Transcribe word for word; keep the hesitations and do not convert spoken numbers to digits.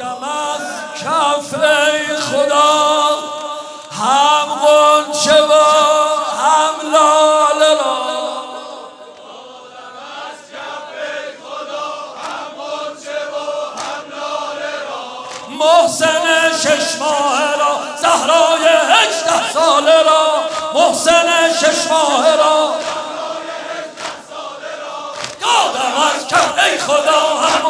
دادم از کف ای خدا هم غنچه و هم لاله را. دادم از کف ای خدا هم غنچه و هم لاله را. محسن شش ماهه را زهرای هجده ساله را. محسن شش ماهه را دادم از کف ای خدا هم